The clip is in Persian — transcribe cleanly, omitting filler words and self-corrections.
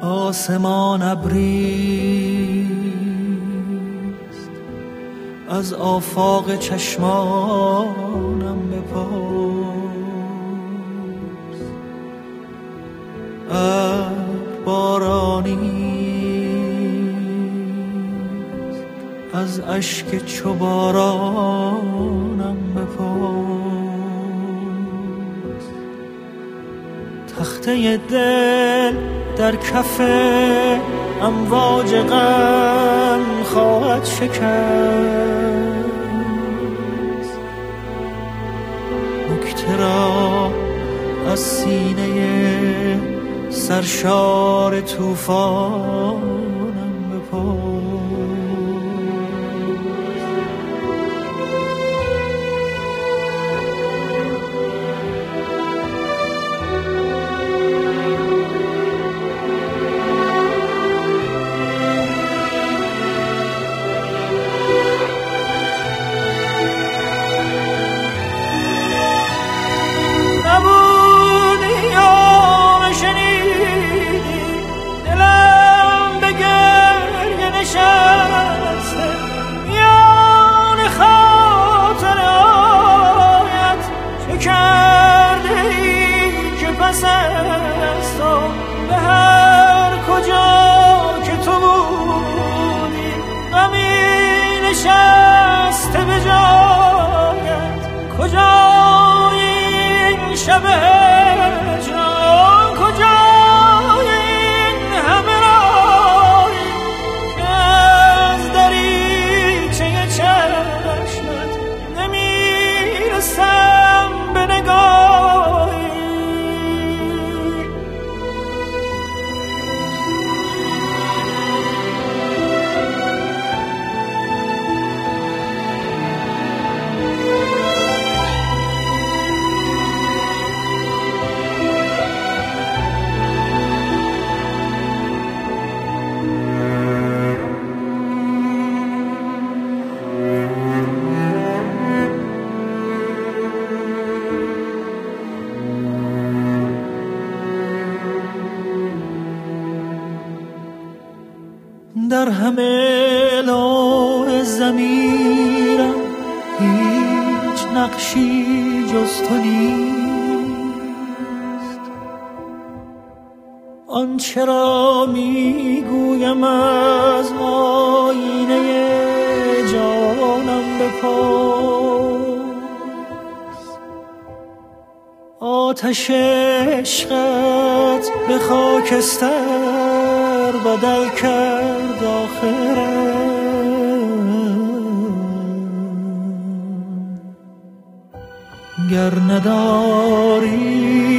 آسمان ابریست، از آفاق چشمانم بپرس. بارانیست، از اشک چو بارانم بپرس. تخته دل در کف امواج غم خواهد شکست، نکته را از سینه سرشار طوفانم بپرس. به هر کجا که تو بودی غمی نشسته به جایت. کجا این شب هجران، کجا این همه راهی که از دریچه چشمت نمیرسم به نگاهی. در همه لوح ضمیرم هیچ نقشی جز تو نیست. آنچه را میگویم از آینه جانم بپرس. آتش عشقت به خاکستر بدل کرد آخرم. گر نداری